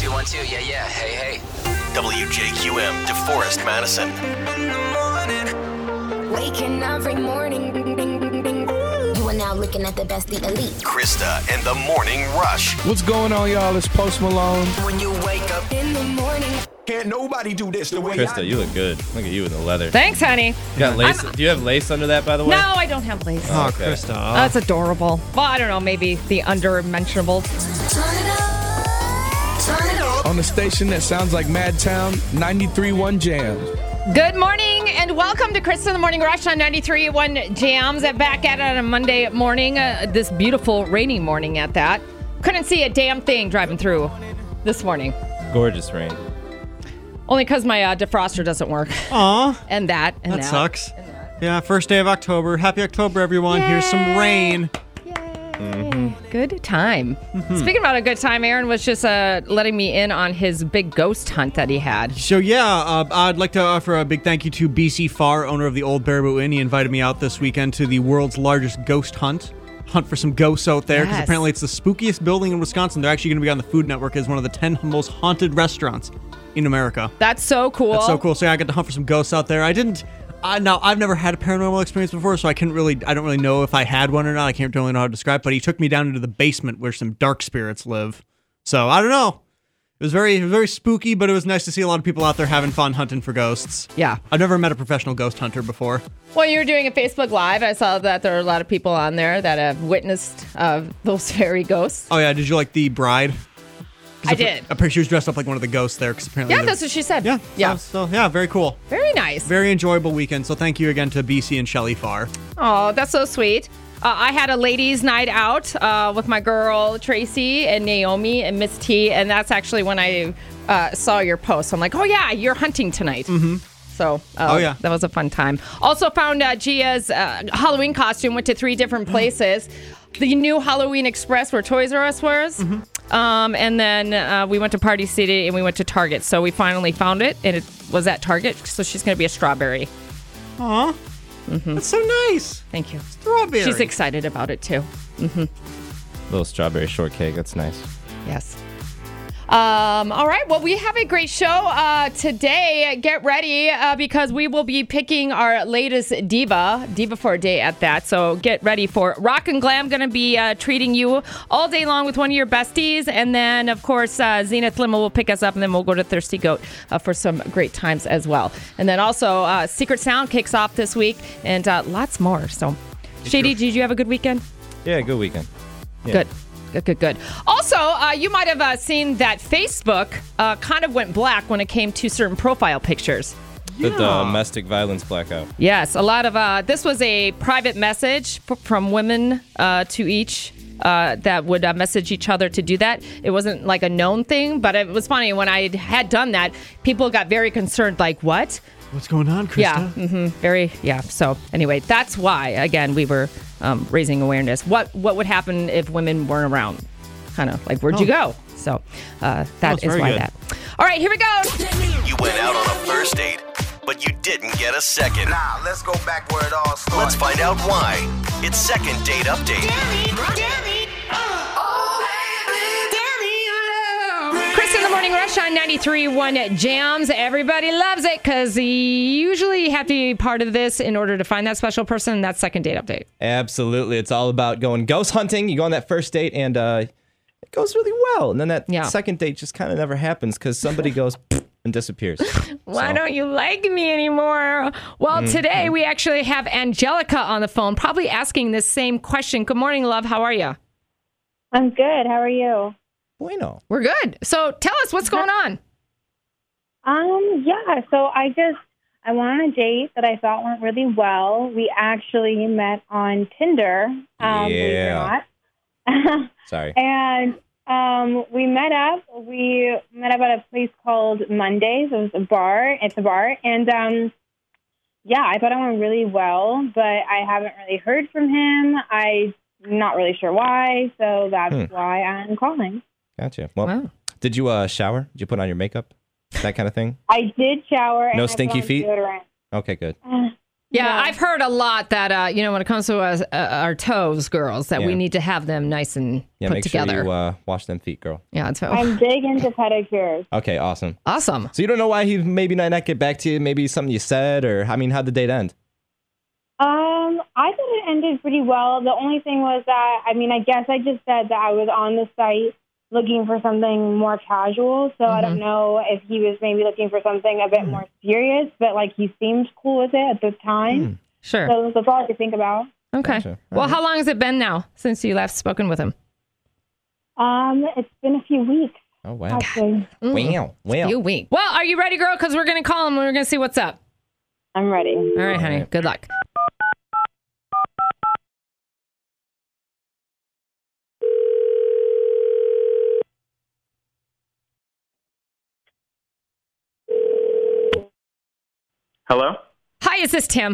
1, 2. Yeah, yeah. Hey, hey. WJQM, DeForest, Madison. Waking every morning. You are now looking at the Bestie Elite. Krista and the Morning Rush. What's going on, y'all? It's Post Malone. When you wake up In the morning. Can't nobody do this the way Krista, you look good. Look at you in the leather. Thanks, honey. You got lace. Do you have lace under that, by the way? No, I don't have lace. Oh, Okay. Krista. That's adorable. Well, I don't know, maybe the undermentionable. Turn it up. Turn it up. On the station that sounds like Madtown, 93.1 Jams. Good morning and welcome to Krista in the Morning Rush on 93.1 Jams. Back at it on a Monday morning, this beautiful rainy morning at that. Couldn't see a damn thing driving through this morning. Gorgeous rain. Only because my defroster doesn't work. Aw, And that. that sucks. Yeah, first day of October. Happy October, everyone. Here's some rain. Good time. Speaking about a good time, Aaron was just letting me in on his big ghost hunt that he had. So yeah, I'd like to offer a big thank you to BC Farr, owner of the Old Baraboo Inn. He invited me out this weekend to the world's largest ghost hunt for some ghosts out there, because Yes. apparently it's the spookiest building in Wisconsin. They're actually going to be on the Food Network as one of the 10 most haunted restaurants in America. That's so cool. That's so cool. So yeah, I got to hunt for some ghosts out there. Now I've never had a paranormal experience before, so I don't really know if I had one or not. I can't really know how to describe, but he took me down into the basement where some dark spirits live. So I don't know. It was very spooky, but it was nice to see a lot of people out there having fun hunting for ghosts. Yeah. I've never met a professional ghost hunter before. When you were doing a Facebook Live, I saw that there are a lot of people on there that have witnessed those fairy ghosts. Oh yeah, did you like the bride? I did. Apparently she was dressed up like one of the ghosts there, because apparently. Yeah, that's what she said. Yeah. So yeah, very cool. Very nice. Very enjoyable weekend. So thank you again to BC and Shelley Farr. Oh, that's so sweet. I had a ladies' night out with my girl Tracy and Naomi and Miss T, and that's actually when I saw your post. I'm like, oh yeah, you're hunting tonight. Mm-hmm. So, that was a fun time. Also found Gia's Halloween costume. Went to 3 different places. The new Halloween Express where Toys R Us was. Mm-hmm. And then we went to Party City and we went to Target. So we finally found it, and it was at Target. So she's going to be a strawberry. Aw. Mm-hmm. That's so nice. Thank you. Strawberry. She's excited about it too. Little strawberry shortcake. That's nice. Yes. All right. Well, we have a great show today. Get ready because we will be picking our latest diva for a day at that. So get ready for Rock and Glam. Going to be treating you all day long with one of your besties. And then, of course, Zenith Limo will pick us up, and then we'll go to Thirsty Goat for some great times as well. And then also Secret Sound kicks off this week, and lots more. So, Shady, did you have a good weekend? Yeah, good weekend. Yeah. Good. Good. Also, you might have seen that Facebook kind of went black when it came to certain profile pictures. The domestic violence blackout. Yes, a lot of this was a private message from women to each that would message each other to do that. It wasn't like a known thing, but it was funny when I had done that. People got very concerned, like, what? What's going on, Krista? Yeah. So anyway, that's why, again, we were raising awareness. What would happen if women weren't around? Kind of like, where'd you go? So that is why good. that. All right, here we go. You went out on a first date, but you didn't get a second. Nah, let's go back where it all started. Let's find out why. It's Second Date Update. Chris in the Morning Rush on 93.1 Jams. Everybody loves it because you usually have to be part of this in order to find that special person. That's Second Date Update. Absolutely. It's all about going ghost hunting. You go on that first date, and it goes really well. And then that second date just kind of never happens because somebody goes and disappears. Why don't you like me anymore? Well, today we actually have Angelica on the phone, probably asking this same question. Good morning, love. How are you? I'm good. How are you? Bueno. We're good. So tell us what's going on. Yeah. So I went on a date that I thought went really well. We actually met on Tinder. Believe it or not. Sorry. And we met up. We met up at a place called Mondays. It was a bar. It's a bar. And I thought it went really well, but I haven't really heard from him. I'm not really sure why. So that's why I'm calling. Gotcha. Well, Did you shower? Did you put on your makeup? That kind of thing? I did shower. No and stinky I put on feet? deodorant. Okay, good. Yeah, I've heard a lot that, when it comes to our toes, girls, that we need to have them nice and put make together. sure you wash them feet, girl. Yeah, that's I'm big into pedicures. Okay, awesome. Awesome. So you don't know why he maybe not get back to you? Maybe something you said, or how'd the date end? I thought it ended pretty well. The only thing was that, I guess I just said that I was on the site looking for something more casual. So I don't know if he was maybe looking for something a bit more serious, but he seemed cool with it at the time. Sure. So that's all I could think about. Okay. Gotcha. Well, how long has it been now since you last spoken with him? It's been a few weeks. Oh, wow. Actually. Wow. Few weeks. Well, are you ready, girl? Because we're going to call him and we're going to see what's up. I'm ready. All right, honey. Good luck. Hello? Hi, is this Tim?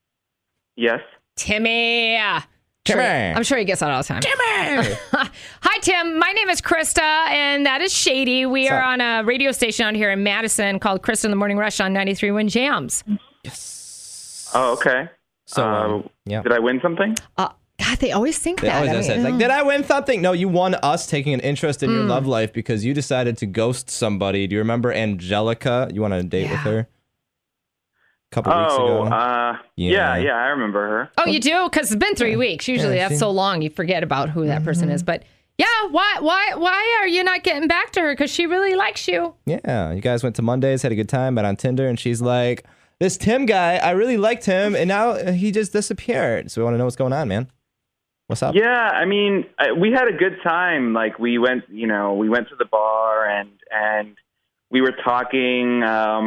Yes. Timmy. Timmy. I'm sure he gets that all the time. Timmy. Hi, Tim. My name is Krista, and that is Shady. We are on a radio station out here in Madison called Krista in the Morning Rush on 93.1 Jams. Yes. Oh, okay. So, yeah. Did I win something? God, they always think They that. always ask that. It's like, did I win something? No, you won us taking an interest in your love life because you decided to ghost somebody. Do you remember Angelica? You went on a date with her? Couple weeks ago. Yeah, I remember her. Oh, you do? Because it's been 3 weeks. Usually that's so long you forget about who that person is. But yeah, why are you not getting back to her? Because she really likes you. Yeah, you guys went to Mondays, had a good time, met on Tinder, and she's like, this Tim guy, I really liked him, and now he just disappeared. So we want to know what's going on, man. What's up? Yeah, we had a good time. We went to the bar and we were talking.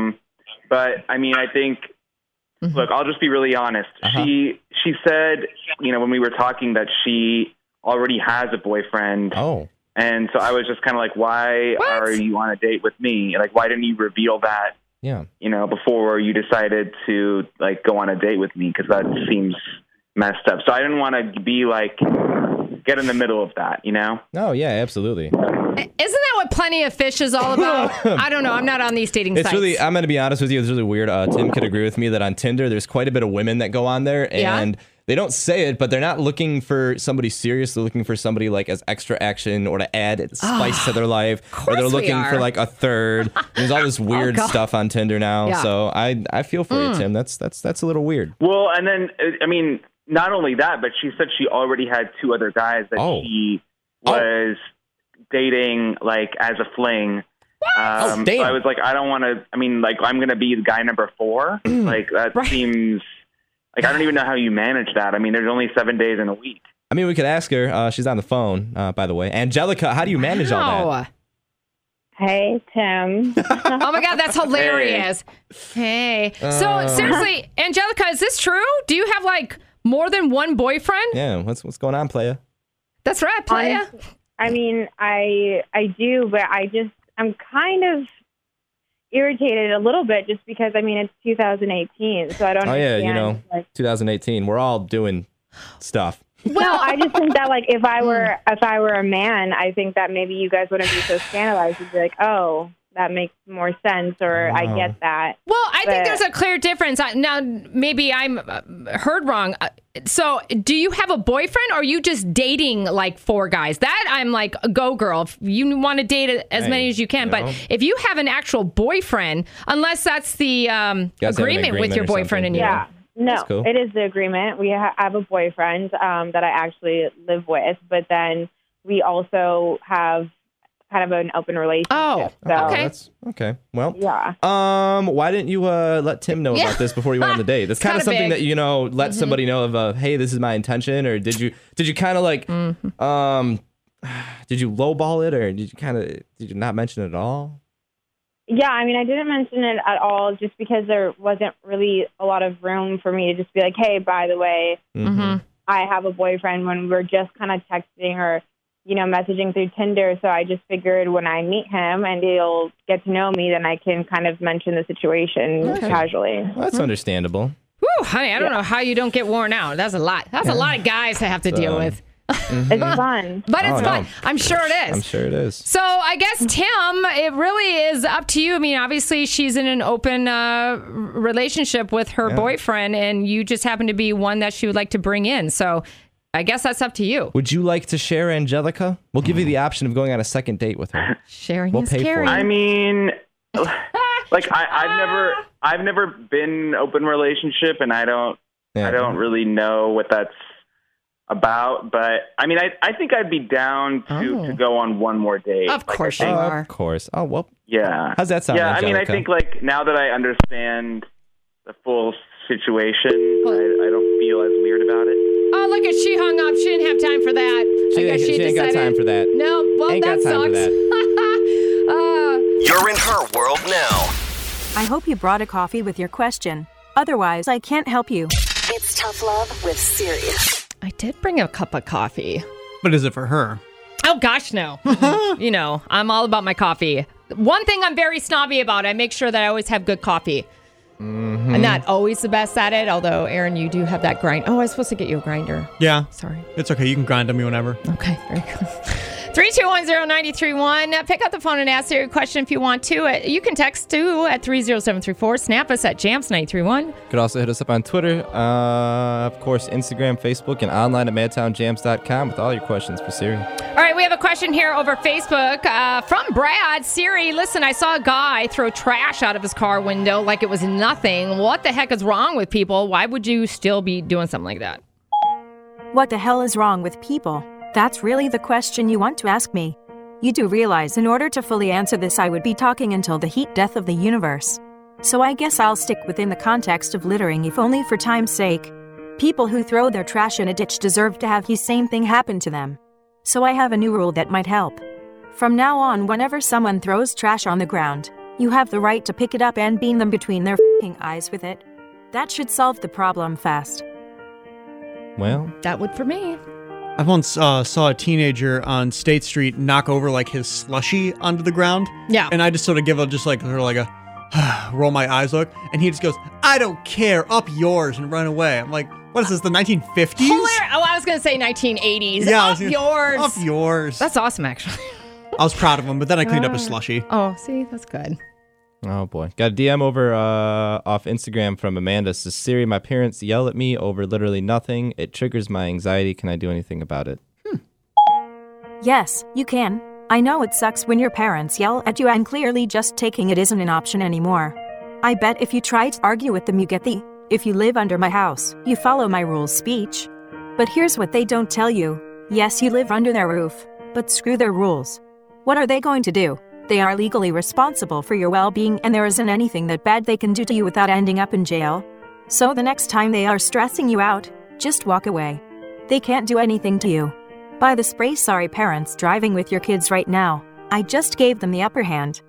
But I think, look, I'll just be really honest. She said, when we were talking that she already has a boyfriend. Oh. And so I was just kind of like, why are you on a date with me? Why didn't you reveal that? Yeah. Before you decided to go on a date with me? Because that seems messed up. So I didn't want to be get in the middle of that, Oh, yeah, absolutely. Isn't that what Plenty of Fish is all about? I don't know. I'm not on these dating sites. I'm going to be honest with you. It's really weird. Tim could agree with me that on Tinder, there's quite a bit of women that go on there and they don't say it, but they're not looking for somebody serious. They're looking for somebody as extra action or to add spice to their life. Or they're looking for a third. There's all this weird stuff on Tinder now. Yeah. So I feel for you, Tim. That's a little weird. Well, and then, not only that, but she said she already had 2 other guys that she was dating as a fling. So I was like, I don't want to, I'm going to be the guy number 4. That seems I don't even know how you manage that. There's only 7 days in a week. We could ask her. She's on the phone, by the way. Angelica, how do you manage all that? Hey, Tim. Oh my God, that's hilarious. Hey. So seriously, Angelica, is this true? Do you have more than one boyfriend? Yeah, what's going on, playa? That's right, playa. I do, but I'm kind of irritated a little bit just because it's 2018, so I don't. Oh yeah, 2018. We're all doing stuff. Well, I just think that if I were a man, I think that maybe you guys wouldn't be so scandalized. You'd be like, oh, that makes more sense, or I get that. Well, I think there's a clear difference. Now, maybe I'm heard wrong. So, do you have a boyfriend, or are you just dating 4 guys? That I'm go girl. If you want to date as many as you can, but if you have an actual boyfriend, unless that's the agreement with your boyfriend and you. Yeah. No, cool. It is the agreement. We have a boyfriend that I actually live with, but then we also have kind of an open relationship. Oh, okay. That's okay. Well, yeah. Why didn't you let Tim know about this before you went on the date? That's kind of something big. that let somebody know of. Hey, this is my intention, or did you kind of did you lowball it, or did you not mention it at all? Yeah, I didn't mention it at all just because there wasn't really a lot of room for me to just be like, hey, by the way, I have a boyfriend, when we were just kind of texting or, messaging through Tinder. So I just figured when I meet him and he'll get to know me, then I can kind of mention the situation casually. Well, that's understandable. Whew, honey, I don't know how you don't get worn out. That's a lot. That's a lot of guys to have to deal with. It's fun. But it's Oh, fun. no. I'm sure it is. I'm sure it is. So I guess, Tim, it really is up to you. I mean, obviously, she's in an open relationship with her boyfriend, and you just happen to be one that she would like to bring in. So I guess that's up to you. Would you like to share Angelica? We'll give you the option of going on a second date with her. Sharing We'll is pay for caring. it. I mean, like I've never been in an open relationship, and I don't really know what that's about. But I mean, I think I'd be down to go on one more date. Of course you Oh, are. of course. Oh, well. Yeah. How's that sound, Yeah, I mean, I Angelica? think like now that I understand the full situation, I don't feel as weird about it. Oh, look at she hung up. She didn't have time for that. She I guess ain't got decided- time for that. No, well, Ain't that got time for sucks. You're in her world now. I hope you brought a coffee with your question. Otherwise, I can't help you. It's Tough Love with Siri. I did bring a cup of coffee. But is it for her? Oh, gosh, no. You know, I'm all about my coffee. One thing I'm very snobby about, I make sure that I always have good coffee. Mm-hmm. I'm not always the best at it, although, Aaron, you do have that grind. Oh, I was supposed to get you a grinder. Yeah. Sorry. It's okay. You can grind on me whenever. Okay, very good. 3210931. Pick up the phone and ask your question if you want to. You can text too at 30734. Snap us at Jams931. You could also hit us up on Twitter, of course, Instagram, Facebook, and online at madtownjams.com with all your questions for Siri. All right, we have a question here over Facebook from Brad. Siri, listen, I saw a guy throw trash out of his car window like it was nothing. What the heck is wrong with people? Why would you still be doing something like that? What the hell is wrong with people? That's really the question you want to ask me. You do realize in order to fully answer this, I would be talking until the heat death of the universe. So I guess I'll stick within the context of littering, if only for time's sake. People who throw their trash in a ditch deserve to have the same thing happen to them. So I have a new rule that might help. From now on, whenever someone throws trash on the ground, you have the right to pick it up and beam them between their f***ing eyes with it. That should solve the problem fast. Well, that would for me. I once saw a teenager on State Street knock over like his slushie onto the ground. Yeah. And I just sort of give a roll my eyes look, and he just goes, "I don't care, up yours," and run away. I'm like, what is this, the 1950s? Oh, I was going to say 1980s. Yeah, Up yours. Up yours. That's awesome, actually. I was proud of him, but then I cleaned up his slushie. Oh, see, that's good. Oh, boy. Got a DM over off Instagram from Amanda. Says, Siri, my parents yell at me over literally nothing. It triggers my anxiety. Can I do anything about it? Yes, you can. I know it sucks when your parents yell at you and clearly just taking it isn't an option anymore. I bet if you try to argue with them you get the, if you live under my house, you follow my rules speech. But here's what they don't tell you. Yes, you live under their roof, but screw their rules. What are they going to do? They are legally responsible for your well-being, and there isn't anything that bad they can do to you without ending up in jail. So the next time they are stressing you out, just walk away. They can't do anything to you. By the spray, sorry parents driving with your kids right now. I just gave them the upper hand.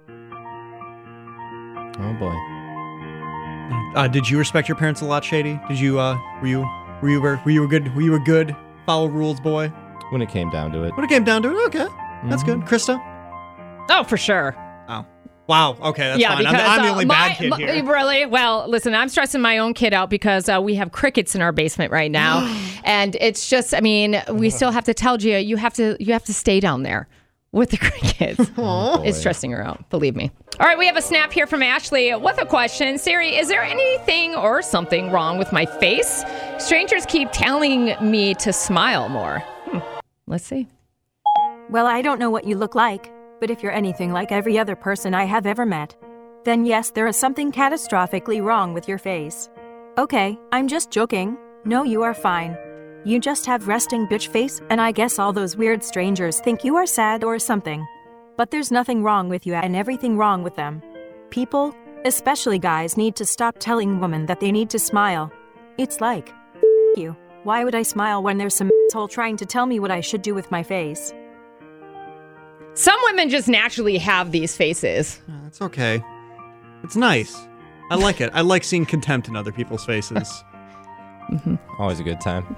Oh, boy. Did you respect your parents a lot, Shady? Did you, were you a good follow rules boy? When it came down to it. When it came down to it, okay. That's good. Krista? Oh, for sure. Oh. Wow. Okay, that's fine. Because, I'm the only bad kid here. Really? Well, listen, I'm stressing my own kid out because we have crickets in our basement right now. And it's just, I mean, we still have to tell Gia, you have to stay down there with the crickets. It's stressing her out, believe me. All right, we have a snap here from Ashley with a question. Siri, is there anything or something wrong with my face? Strangers keep telling me to smile more. Let's see. Well, I don't know what you look like, but if you're anything like every other person I have ever met, then yes, there is something catastrophically wrong with your face. Okay, I'm just joking. No, you are fine. You just have resting bitch face, and I guess all those weird strangers think you are sad or something. But there's nothing wrong with you and everything wrong with them. People, especially guys, need to stop telling women that they need to smile. It's like, you. Why would I smile when there's some asshole trying to tell me what I should do with my face? Some women just naturally have these faces. It's okay. It's nice. I like it. I like seeing contempt in other people's faces. Always a good time.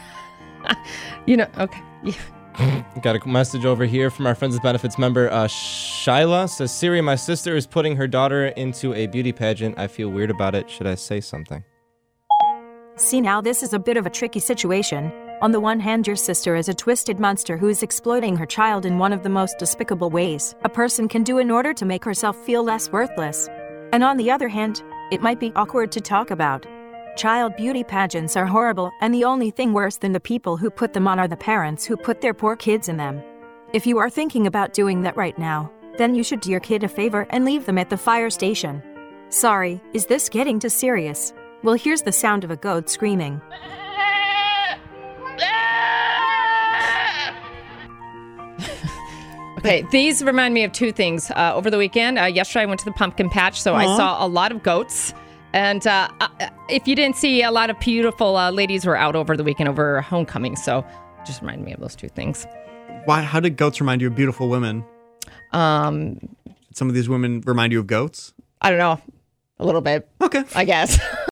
Okay. Yeah. Got a message over here from our Friends with Benefits member, Shyla. Says, Siri, my sister is putting her daughter into a beauty pageant. I feel weird about it. Should I say something? See, now this is a bit of a tricky situation. On the one hand, your sister is a twisted monster who is exploiting her child in one of the most despicable ways a person can do in order to make herself feel less worthless. And on the other hand, it might be awkward to talk about. Child beauty pageants are horrible, and the only thing worse than the people who put them on are the parents who put their poor kids in them. If you are thinking about doing that right now, then you should do your kid a favor and leave them at the fire station. Sorry, is this getting too serious? Well, here's the sound of a goat screaming. Okay, these remind me of two things. Over the weekend, yesterday I went to the pumpkin patch, so I saw a lot of goats. And if you didn't see, a lot of beautiful ladies were out over the weekend over homecoming. So just reminded me of those two things. Why? How did goats remind you of beautiful women? Did some of these women remind you of goats? I don't know. A little bit. Okay. I guess.